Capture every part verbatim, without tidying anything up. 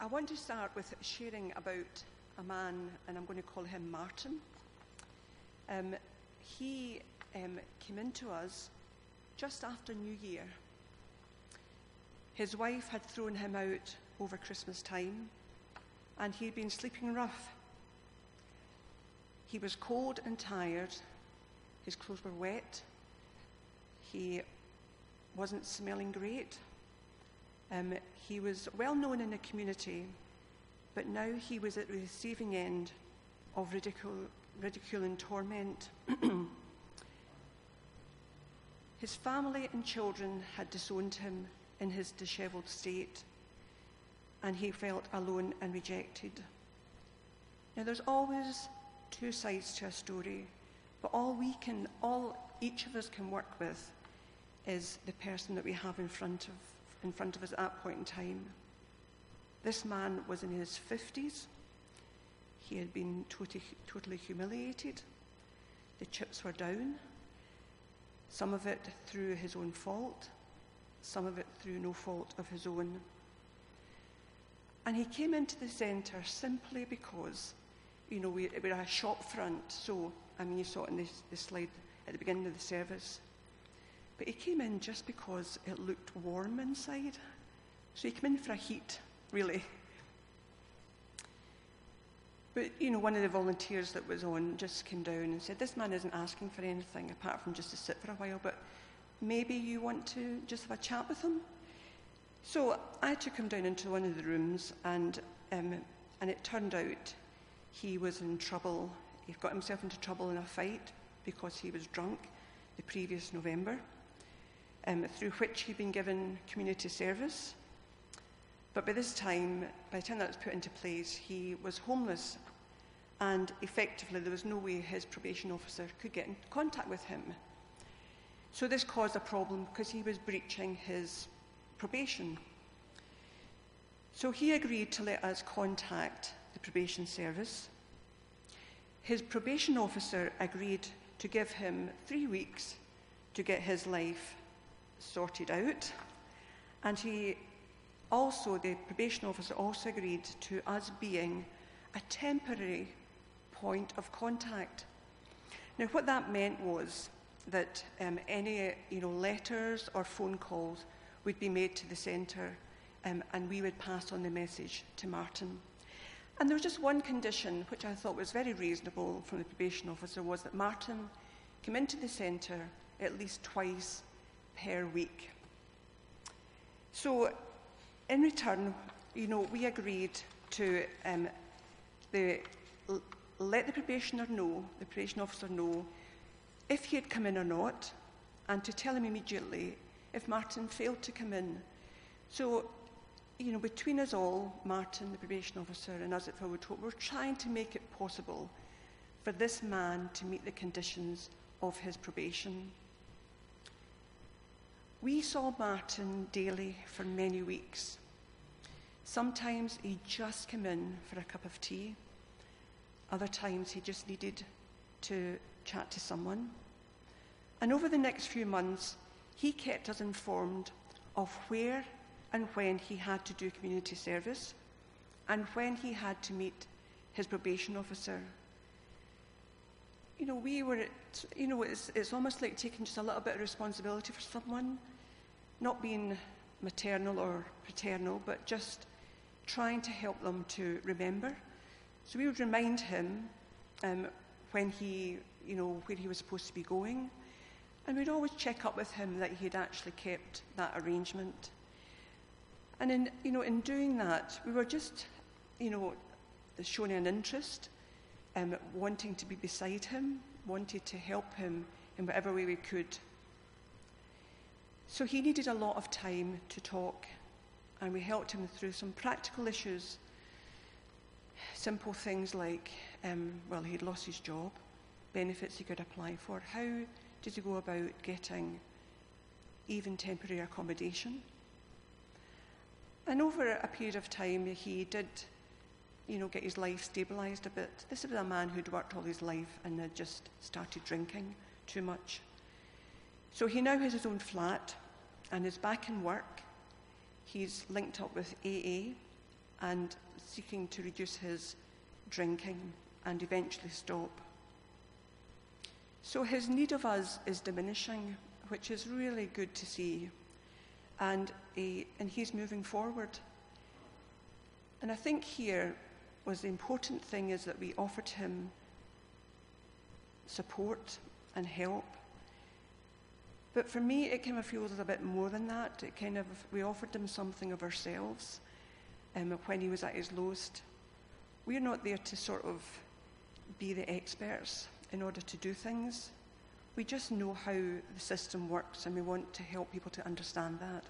I want to start with sharing about a man, and I'm going to call him Martin. Um, he um, came into us just after New Year. His wife had thrown him out over Christmas time, and he'd been sleeping rough. He was cold and tired. His clothes were wet. He wasn't smelling great. Um, he was well known in the community, but now he was at the receiving end of ridicule, ridicule and torment. His family and children had disowned him in his dishevelled state, and he felt alone and rejected. Now, there's always two sides to a story, but all we can, all each of us can work with is the person that we have in front of in front of us at that point in time. This man was in his fifties. He had been totally, totally humiliated. The chips were down, some of it through his own fault, some of it through no fault of his own. And he came into the centre simply because, you know, we, we're a shop front, so, I mean, you saw it in the, the slide at the beginning of the service. But he came in just because it looked warm inside. So he came in for a heat, really. But, you know, one of the volunteers that was on just came down and said, this man isn't asking for anything apart from just to sit for a while, but maybe you want to just have a chat with him? So I took him down into one of the rooms, and um, and it turned out he was in trouble. He got himself into trouble in a fight because he was drunk the previous November, um, through which he'd been given community service. But by this time, by the time that was put into place, he was homeless, and effectively there was no way his probation officer could get in contact with him. So this caused a problem because he was breaching his probation. So he agreed to let us contact the probation service. His probation officer agreed to give him three weeks to get his life sorted out. And he also, the probation officer also agreed to us being a temporary point of contact. Now, what that meant was that um, any you know, letters or phone calls would be made to the centre, um, and we would pass on the message to Martin. And there was just one condition, which I thought was very reasonable from the probation officer, was that Martin come into the centre at least twice per week. So, in return, you know, we agreed to um, the, l- let the probationer know, the probation officer know, if he had come in or not, and to tell him immediately if Martin failed to come in. So, you know, between us all, Martin, the probation officer, and us at Forward Hope, we're trying to make it possible for this man to meet the conditions of his probation. We saw Martin daily for many weeks. Sometimes he just came in for a cup of tea. Other times he just needed to chat to someone. And over the next few months, he kept us informed of where and when he had to do community service and when he had to meet his probation officer. You know, we were, you know, it's, it's almost like taking just a little bit of responsibility for someone, not being maternal or paternal, but just trying to help them to remember. So we would remind him um, when he, you know, where he was supposed to be going, and we'd always check up with him that he had actually kept that arrangement. And in, you know, in doing that, we were just, you know, showing an interest, um, wanting to be beside him, wanted to help him in whatever way we could. So he needed a lot of time to talk, and we helped him through some practical issues. Simple things like, um, well, he'd lost his job, benefits he could apply for. How did he go about getting even temporary accommodation? And over a period of time, he did, you know, get his life stabilised a bit. This was a man who'd worked all his life and had just started drinking too much. So he now has his own flat and is back in work. He's linked up with A A, and seeking to reduce his drinking and eventually stop. So his need of us is diminishing, which is really good to see, and, he, and he's moving forward. And I think here was the important thing is that we offered him support and help. But for me, it kind of feels a bit more than that. It kind of, we offered him something of ourselves um, when he was at his lowest. We're not there to sort of be the experts in order to do things. We just know how the system works, and we want to help people to understand that.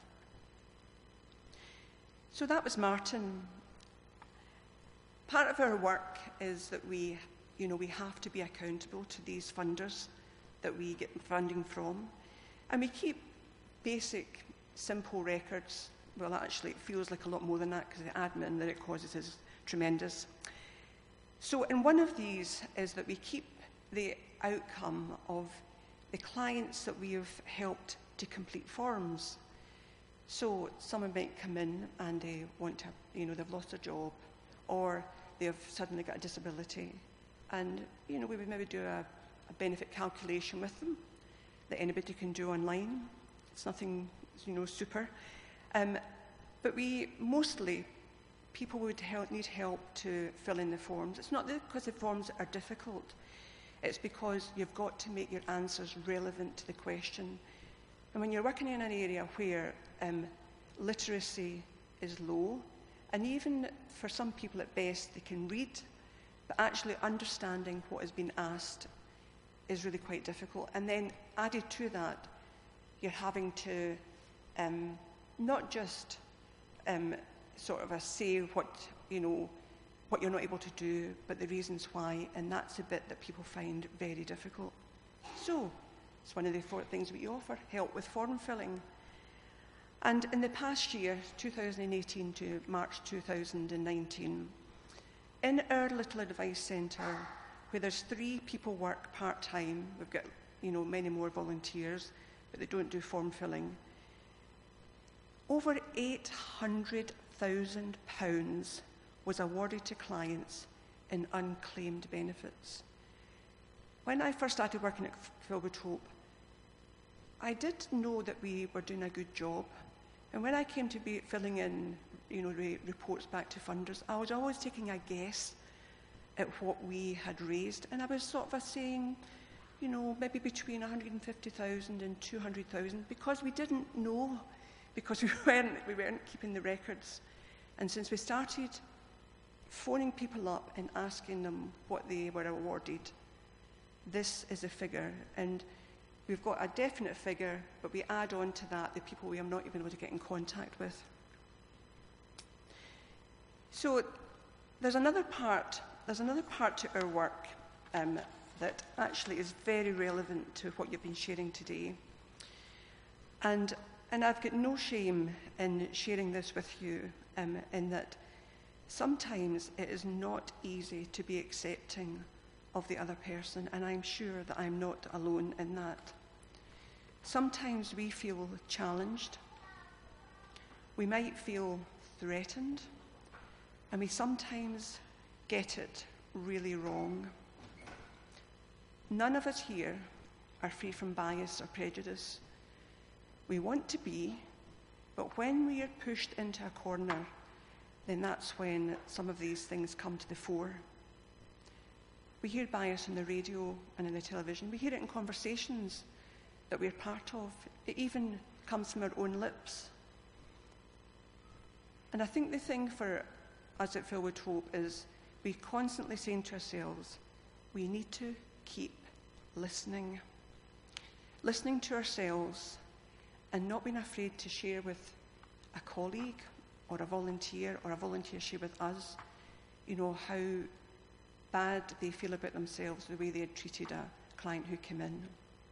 So that was Martin. Part of our work is that we, you know, we have to be accountable to these funders that we get funding from. And we keep basic, simple records. Well, actually, it feels like a lot more than that because the admin that it causes is tremendous. So, and one of these is that we keep the outcome of the clients that we have helped to complete forms. So, someone might come in and they want to, you know, they've lost a job, or they've suddenly got a disability. And, you know, we would maybe do a, a benefit calculation with them that anybody can do online. It's nothing, you know, super. Um, but we, mostly, people would help, need help to fill in the forms. It's not because the forms are difficult. It's because you've got to make your answers relevant to the question. And when you're working in an area where um, literacy is low, and even for some people at best they can read, but actually understanding what has been asked is really quite difficult. And then added to that, you're having to um, not just um, sort of a say what, you know, what you're not able to do, but the reasons why, and that's the bit that people find very difficult. So, it's one of the four things we offer, help with form filling. And in the past year, two thousand eighteen to March two thousand nineteen, in our little advice centre, where there's three people work part-time, we've got, you know, many more volunteers, but they don't do form filling, over eight hundred thousand pounds was awarded to clients in unclaimed benefits. When I first started working at Filbert Hope, I did know that we were doing a good job. And when I came to be filling in, you know, re- reports back to funders, I was always taking a guess at what we had raised. And I was sort of saying, you know, maybe between one hundred fifty thousand and two hundred thousand, because we didn't know, because we weren't, we weren't keeping the records. And since we started phoning people up and asking them what they were awarded, this is a figure. And we've got a definite figure, but we add on to that the people we are not even able to get in contact with. So there's another part, there's another part to our work um, that actually is very relevant to what you've been sharing today. And, and I've got no shame in sharing this with you, um, in that sometimes it is not easy to be accepting of the other person, and I'm sure that I'm not alone in that. Sometimes we feel challenged, we might feel threatened, and we sometimes get it really wrong. None of us here are free from bias or prejudice. We want to be, but when we are pushed into a corner, then that's when some of these things come to the fore. We hear bias on the radio and in the television. We hear it in conversations that we're part of. It even comes from our own lips. And I think the thing for us at Filbert Hope is we constantly saying to ourselves, we need to keep listening. Listening to ourselves and not being afraid to share with a colleague or a volunteer, or a volunteer share with us, you know, how bad they feel about themselves, the way they had treated a client who came in.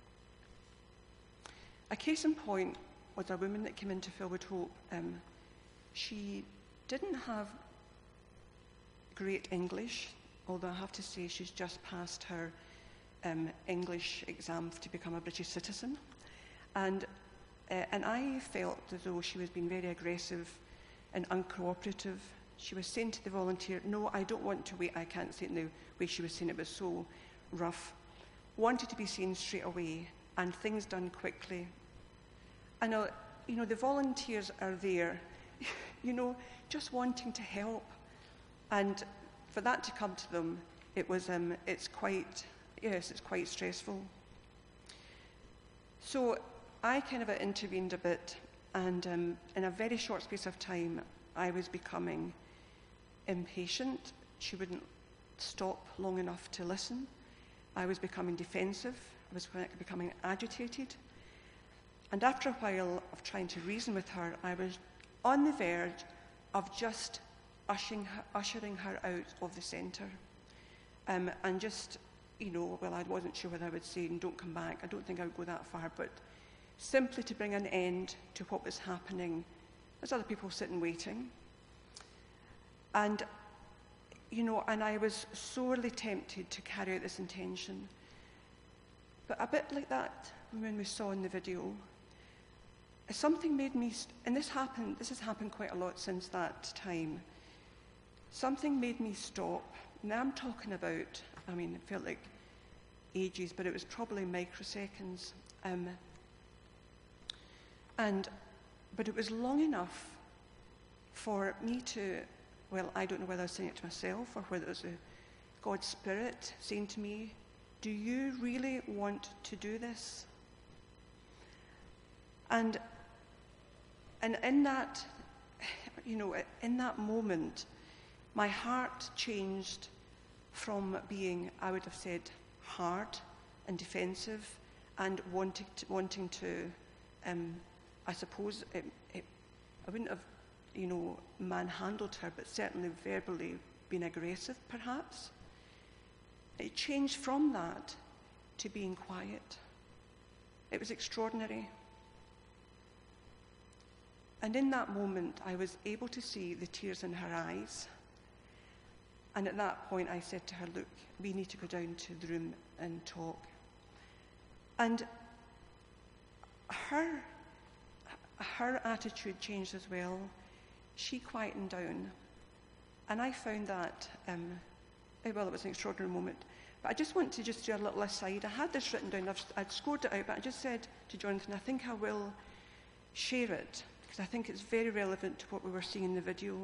A case in point was a woman that came into Filbert Hope. Um, she didn't have great English, although I have to say she's just passed her um, English exam to become a British citizen. And, uh, and I felt as though she was being very aggressive and uncooperative. she was saying to the volunteer, no, I don't want to wait. I can't say it the way she was saying it was so rough. Wanted to be seen straight away and things done quickly. And, uh, you know, the volunteers are there, you know, just wanting to help. And for that to come to them, it was, um, it's quite, yes, it's quite stressful. So I kind of intervened a bit, and um, in a very short space of time, I was becoming impatient. She wouldn't stop long enough to listen. I was becoming defensive. I was becoming agitated. And after a while of trying to reason with her, I was on the verge of just ushering her, ushering her out of the centre. Um, and just, you know, well, I wasn't sure whether I would say, don't come back. I don't think I would go that far, but simply to bring an end to what was happening. There's other people sitting waiting. And, you know, and I was sorely tempted to carry out this intention. But a bit like that when we saw in the video, something made me, st- and this happened, this has happened quite a lot since that time. Something made me stop. Now I'm talking about, I mean, it felt like ages, but it was probably microseconds. Um, and, but it was long enough for me to, well, I don't know whether I was saying it to myself or whether it was a God's Spirit saying to me, do you really want to do this? And, and in that, you know, in that moment, my heart changed from being, I would have said, hard and defensive and wanting to, wanting to um, I suppose, it, it, I wouldn't have, you know, manhandled her, but certainly verbally been aggressive, perhaps. It changed from that to being quiet. It was extraordinary. And in that moment, I was able to see the tears in her eyes. And at that point, I said to her, look, we need to go down to the room and talk. And her, her attitude changed as well. She quietened down. And I found that, um, well, it was an extraordinary moment. But I just want to just do a little aside. I had this written down. I've, I'd scored it out, but I just said to Jonathan, I think I will share it, because I think it's very relevant to what we were seeing in the video.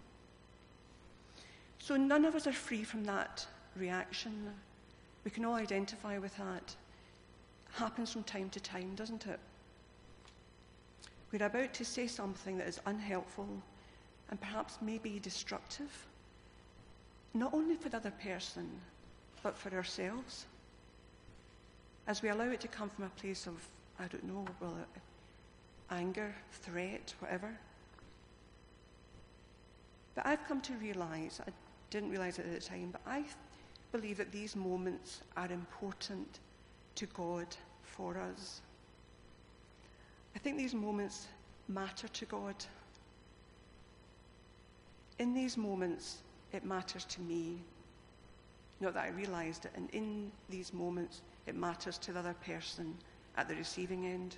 So none of us are free from that reaction. We can all identify with that. It happens from time to time, doesn't it? We're about to say something that is unhelpful and perhaps maybe destructive, not only for the other person, but for ourselves. As we allow it to come from a place of, I don't know, well, anger, threat, whatever. But I've come to realize, I didn't realize it at the time, but I believe that these moments are important to God for us. I think these moments matter to God. In these moments, it matters to me. Not that I realized it, and in these moments, it matters to the other person at the receiving end.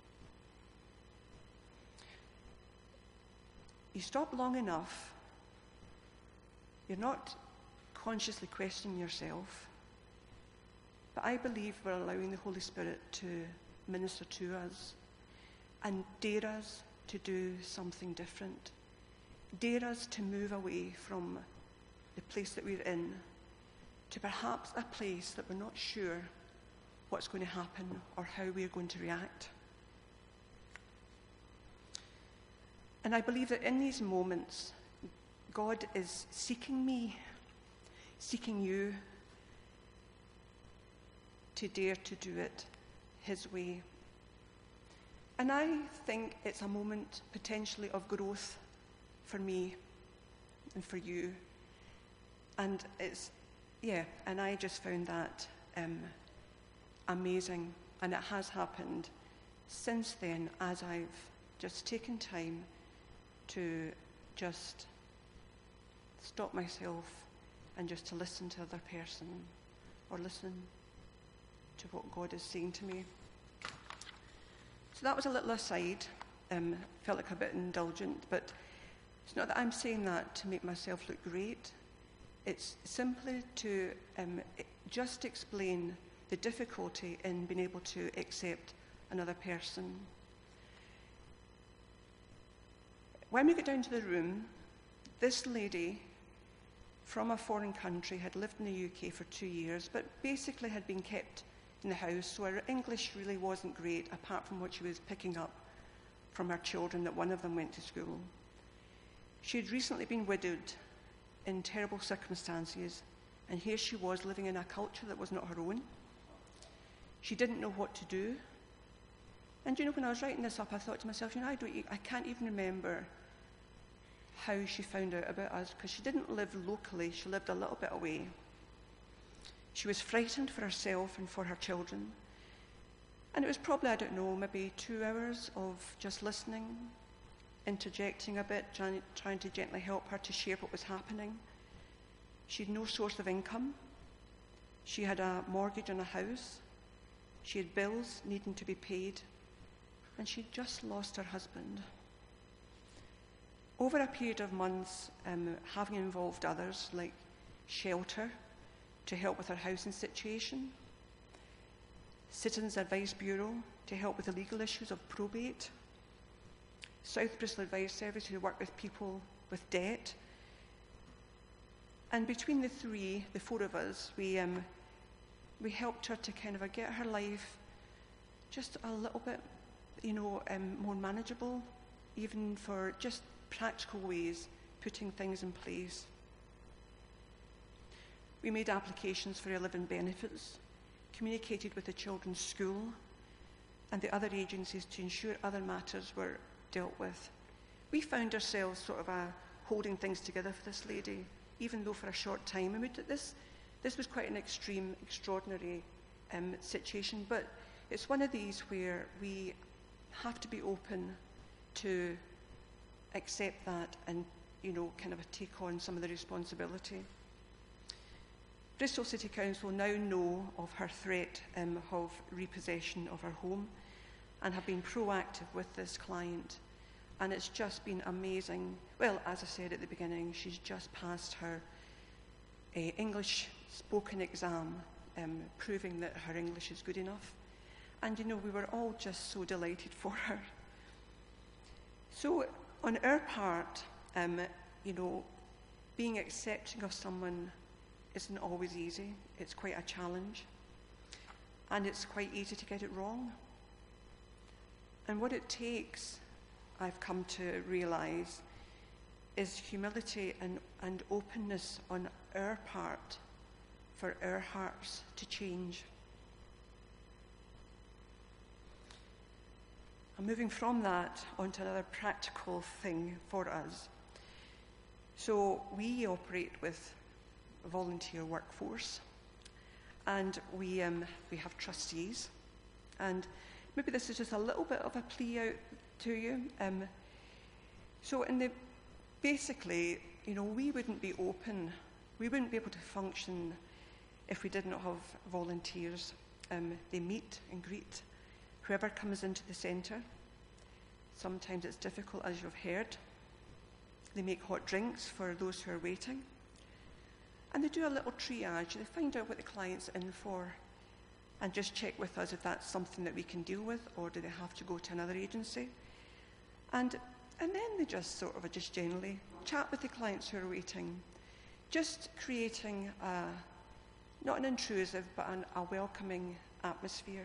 You stop long enough, you're not consciously questioning yourself, but I believe we're allowing the Holy Spirit to minister to us and dare us to do something different. Dare us to move away from the place that we're in to perhaps a place that we're not sure what's going to happen or how we're going to react. And I believe that in these moments, God is seeking me, seeking you to dare to do it his way. And I think it's a moment potentially of growth for me and for you. And it's, yeah, and I just found that um, amazing. And it has happened since then as I've just taken time to just stop myself and just to listen to the other person or listen to what God is saying to me. So that was a little aside. Um, felt like a bit indulgent, but It's not that I'm saying that to make myself look great. It's simply to um, just explain the difficulty in being able to accept another person. When we got down to the room, this lady from a foreign country had lived in the U K for two years, but basically had been kept in the house, so her English really wasn't great, apart from what she was picking up from her children, that one of them went to school. She had recently been widowed in terrible circumstances, and here she was living in a culture that was not her own. She didn't know what to do. And you know, when I was writing this up, I thought to myself, you know, I, don't, I can't even remember how she found out about us, because she didn't live locally, she lived a little bit away. She was frightened for herself and for her children. And it was probably, I don't know, maybe two hours of just listening, interjecting a bit, trying, trying to gently help her to share what was happening. She had no source of income. She had a mortgage on a house. She had bills needing to be paid. And she'd just lost her husband. Over a period of months, um, having involved others like Shelter to help with her housing situation, Citizens Advice Bureau to help with the legal issues of probate, South Bristol Advice Service who work with people with debt. And between the three, the four of us, we, um, we helped her to kind of get her life just a little bit, you know, um, more manageable, even for just practical ways, putting things in place. We made applications for our living benefits, communicated with the children's school and the other agencies to ensure other matters were dealt with. We found ourselves sort of uh, holding things together for this lady, even though for a short time. And we did this, this was quite an extreme, extraordinary um, situation, but it's one of these where we have to be open to accept that and, you know, kind of take on some of the responsibility. Bristol City Council now know of her threat um, of repossession of her home and have been proactive with this client. And it's just been amazing. Well, as I said at the beginning, she's just passed her uh, English spoken exam, um, proving that her English is good enough. And, you know, we were all just so delighted for her. So, on our part, um, you know, being accepting of someone isn't always easy. It's quite a challenge. And it's quite easy to get it wrong. And what it takes, I've come to realise, is humility and, and openness on our part for our hearts to change. I'm moving from that onto another practical thing for us. So we operate with a volunteer workforce, and we um, we have trustees, and maybe this is just a little bit of a plea out to you. Um, so in the basically, you know, we wouldn't be open, we wouldn't be able to function if we did not have volunteers. Um, they meet and greet whoever comes into the centre. Sometimes it's difficult, as you've heard. They make hot drinks for those who are waiting. And they do a little triage. They find out what the client's in for and just check with us if that's something that we can deal with, or do they have to go to another agency. And, and then they just sort of just generally chat with the clients who are waiting, just creating a, not an intrusive, but an, a welcoming atmosphere.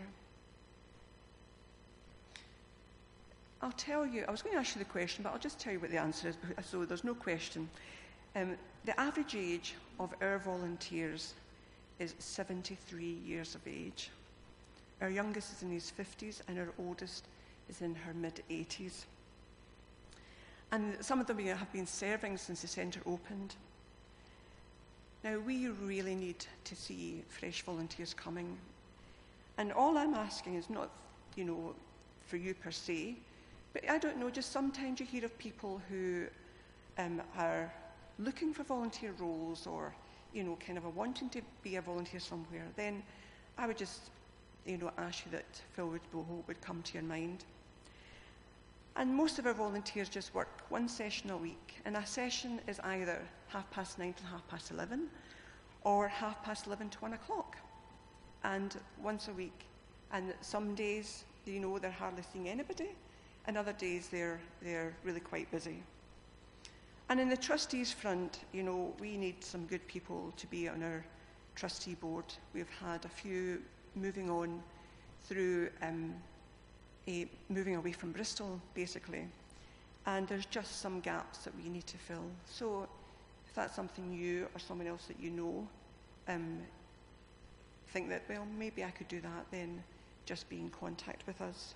I'll tell you, I was going to ask you the question, but I'll just tell you what the answer is, so there's no question. Um, the average age of our volunteers is seventy-three years of age. Our youngest is in his fifties, and our oldest is in her mid-eighties. And some of them have been serving since the centre opened. Now, we really need to see fresh volunteers coming. And all I'm asking is not, you know, for you per se, but I don't know, just sometimes you hear of people who um, are looking for volunteer roles, or, you know, kind of a wanting to be a volunteer somewhere. Then I would just, you know, ask you that Phil Woodbow would come to your mind. And most of our volunteers just work one session a week. And a session is either half past nine to half past eleven, or half past eleven to one o'clock. And once a week. And some days, you know, they're hardly seeing anybody, and other days they're, they're really quite busy. And in the trustees front, you know, we need some good people to be on our trustee board. We've had a few moving on through um, a, moving away from Bristol, basically. And there's just some gaps that we need to fill. So if that's something you or someone else that you know um, think that, well, maybe I could do that, then just be in contact with us.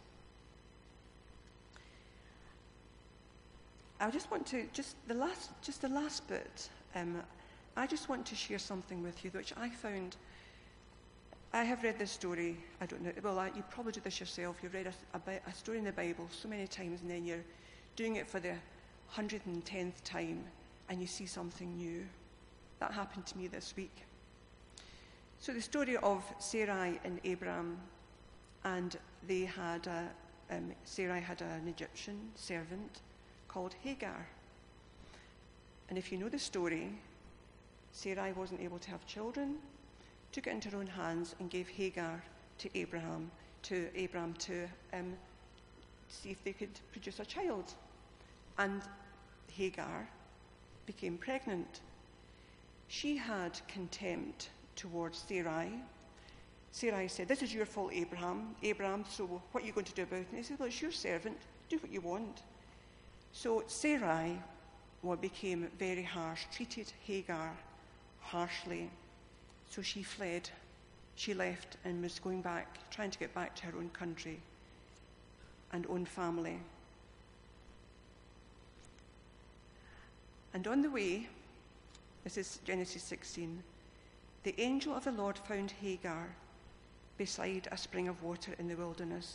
I just want to, just the last, just the last bit, um, I just want to share something with you, which I found, I have read this story, I don't know, well, I, you probably do this yourself, you've read a, a, a story in the Bible so many times, and then you're doing it for the one hundred tenth time, and you see something new. That happened to me this week. So the story of Sarai and Abraham, and they had, a, um, Sarai had an Egyptian servant called Hagar. And if you know the story, Sarai wasn't able to have children, took it into her own hands and gave Hagar to Abraham, to Abraham to um, see if they could produce a child. And Hagar became pregnant. She had contempt towards Sarai. Sarai said, "This is your fault, Abraham. Abraham, so what are you going to do about it?" And he said, "Well, it's your servant. Do what you want." So Sarai well, became very harsh, treated Hagar harshly. So she fled. She left and was going back, trying to get back to her own country and own family. And on the way, this is Genesis sixteen, the angel of the Lord found Hagar beside a spring of water in the wilderness,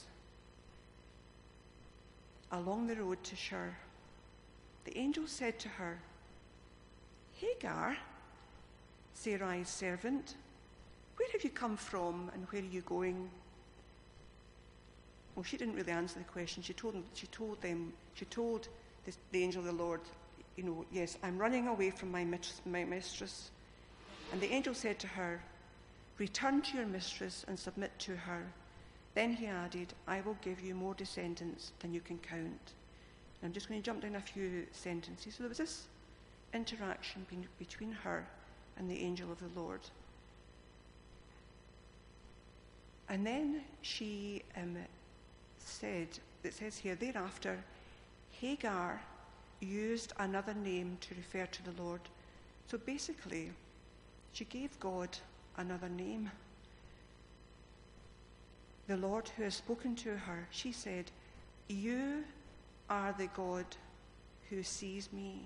along the road to Shur. The angel said to her, "Hagar, Sarai's servant, where have you come from and where are you going?" Well, she didn't really answer the question. She told them, she told them, she told this, the angel of the Lord, you know, "Yes, I'm running away from my, mit- my mistress." And the angel said to her, "Return to your mistress and submit to her." Then he added, "I will give you more descendants than you can count." And I'm just going to jump down a few sentences. So there was this interaction be- between her and the angel of the Lord. And then she um, said, it says here, thereafter, Hagar used another name to refer to the Lord. So basically, she gave God another name. The Lord who has spoken to her, she said, "You are the God who sees me."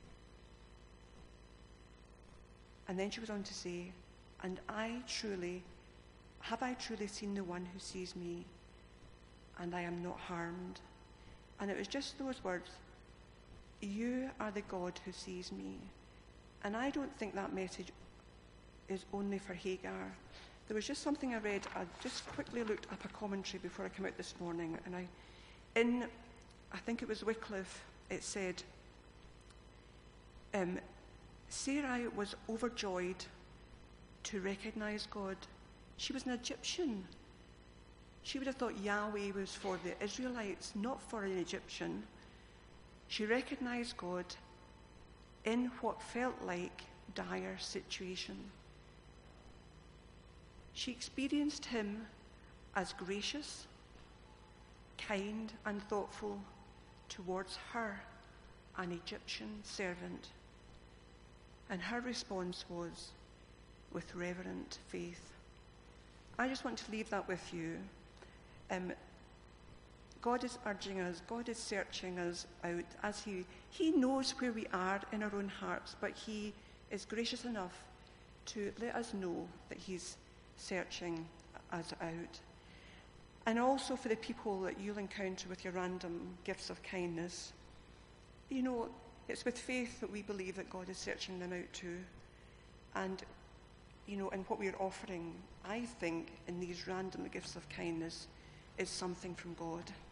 And then she was on to say, "And I truly, have I truly seen the one who sees me, and I am not harmed?" And it was just those words, "You are the God who sees me." And I don't think that message is only for Hagar. There was just something I read. I just quickly looked up a commentary before I came out this morning, and I, in, I think it was Wycliffe, it said, um, Sarai was overjoyed to recognize God. She was an Egyptian. She would have thought Yahweh was for the Israelites, not for an Egyptian. She recognized God in what felt like dire situation. She experienced him as gracious, kind, and thoughtful towards her, an Egyptian servant. And her response was with reverent faith. I just want to leave that with you. Um, God is urging us, God is searching us out as he, he knows where we are in our own hearts, but he is gracious enough to let us know that he's searching us out. And also for the people that you'll encounter with your random gifts of kindness, you know, it's with faith that we believe that God is searching them out too. And, you know, and what we're offering, I think, in these random gifts of kindness is something from God.